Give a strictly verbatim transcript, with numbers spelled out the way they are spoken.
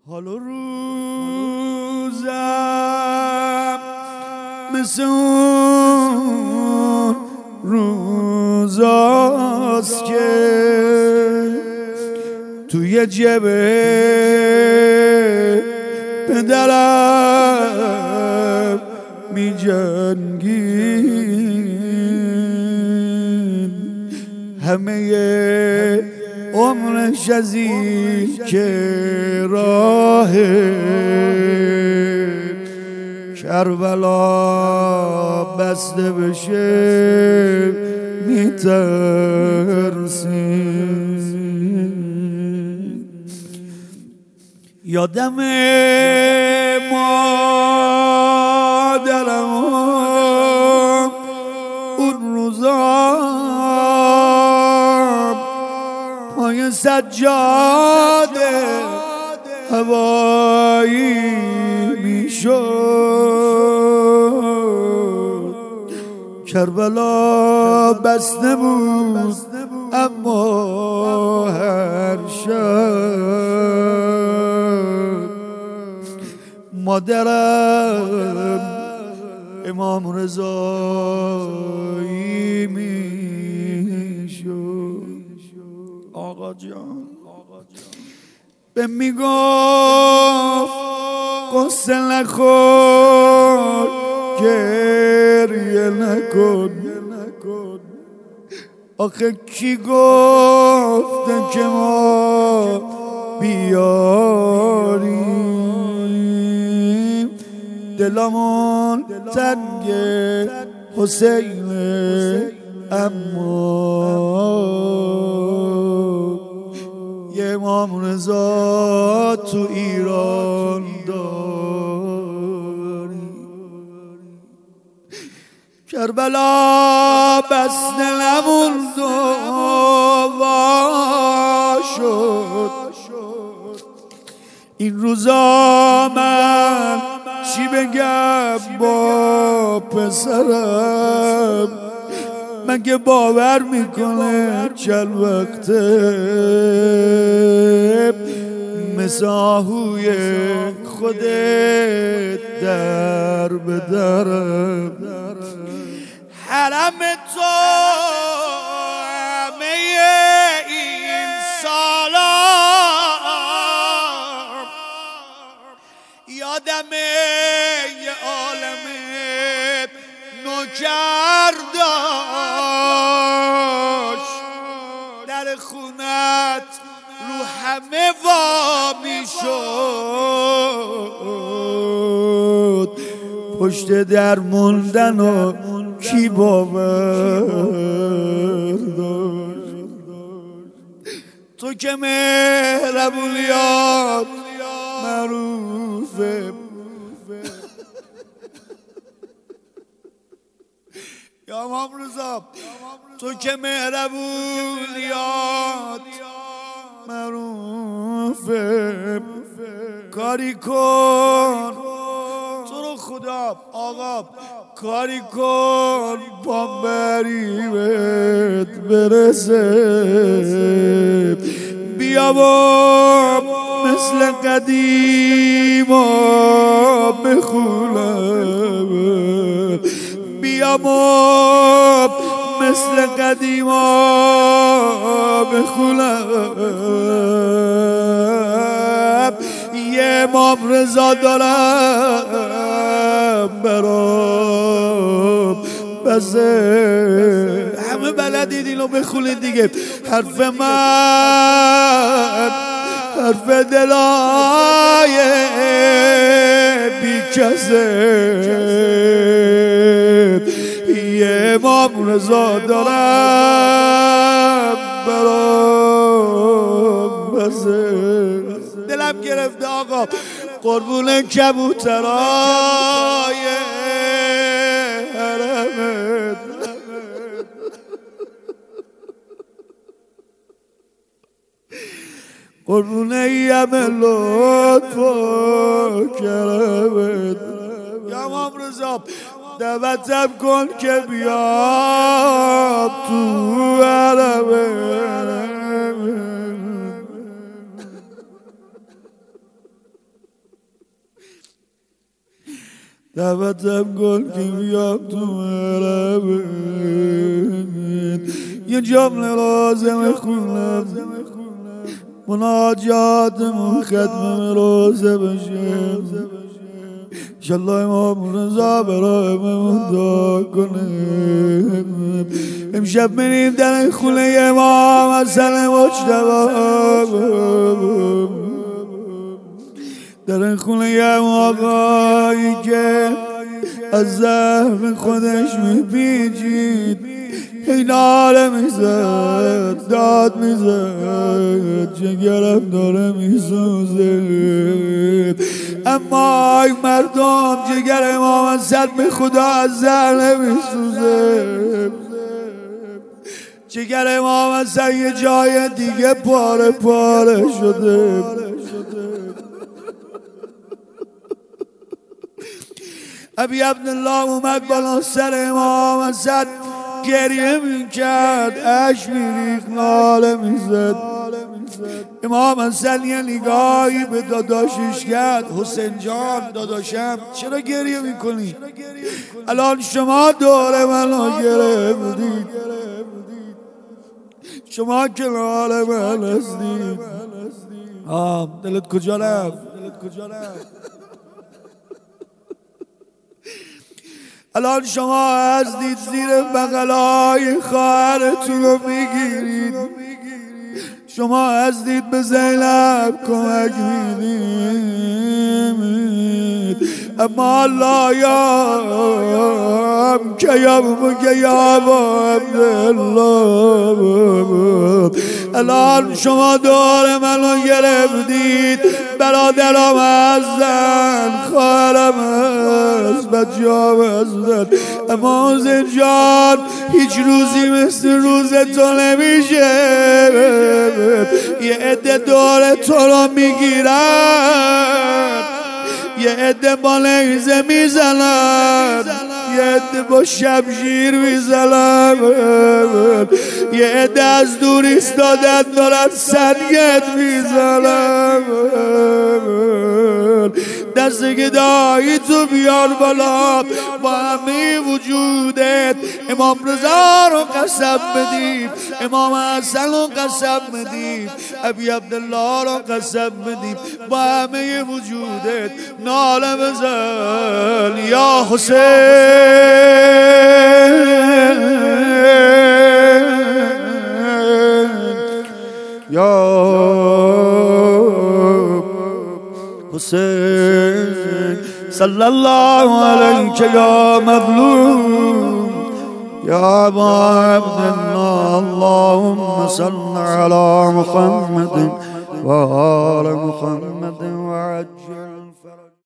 حال و روزم مثل اون روزاست که توی جبه به دلم می جنگید. همه عمرش از این که راه کربلا بسته بشه میترسید. یادم مادرم اون روزا پای سجاده هوایی میشد. کربلا بسته بود اما هر شب مادرم امام رضایی میشد. آقا جان به میگفت قصه نخور گریه نکن. آخه کی گفته که ما بیاریم دلمون تنگ حسینه اما یه امام رضا تو ایران داری. کربلا بسته نموند و وا شد. این روزا من چی بگم با پسرم؟ مگه باور میکنه چند وقته مثل آهوی خودت در بدرم. حرم تو همه این سالا یادمه یه عالم نوکر داشت در خونت رو همه وامی شد. پشت در موندن و کی باور داشت؟ تو که مهربونیات معروفه یا امام رضا، تو که مهربونیات معروفه کاری کن تو رو خدا آقا، کاری کن پامبریمت برسه. بیا با مثل قدیما بخونم، بیا ما مثل قدیما بخونم. یه امام رضا دارم برام بسه. همه بلدید اینو بخونید دیگه. حرف من حرف دلای بی کسه. یه امام رضا دارم برام بسه. دلم گرفته آقا قربون کبوترای حرمت. قربون یم لطف و کرمت. یا امام رضا دعوتم کن که بیام تو حرمت. دعوتم کن که بیام تو محرمت، یه جمله لازم خونم مناجاتمون ختم روزه بشه. انشالله امام رضا برای من دعا کنه. امشب بریم در خونه امام حسن مجتبی، در خونه امام آقایی که از زهر خودش میپیچید، هی ناله میزد، داد میزد، جگرم داره میسوزه. اما ای مردم، جگر امام حسن به خدا از زهر نمیسوزه. جگر امام حسن یه جای دیگه پاره پاره شده. ابی عبدالله اومد بالا سر امام حسن، گریه میکرد، اشک میریخت، ناله میزد. امام حسن یه نگاهی به داداشش کرد. حسین جان داداشم چرا گریه میکنی؟ الان شما دور منو گرفتید، شما کنار من هستید. آه دلت کجا رفت؟ الان شما هستید زیر بغلای خواهرتون رو میگیرید، شما هستید به زینب کمک میدید. اما الله یام که یام که یام عبدالله، الان شما دور منو گرفتید. برادرم هستن، خواهرم هست، بچه‌ام هستن. اما حسین جان هیچ روزی مثل روز تو نمیشه. یه عده دور تو رو میگیرن، یه عده با نیزه میزنن، یه عده با شمشیر میزنن، یه عده از دور ایستادن دارن سنگت میزنن. دست گدایی تو بیار بالا، با همه وجودت امام رضا رو قسم بدیم، امام حسن رو قسم بدیم، ابی عبدالله رو قسم بدیم، با همه وجودت ناله بزن یا حسین، یا حسین، صلی الله علیک یا مظلوم یا ابا عبدالله. اللهم صل علی محمد و آل محمد و عجل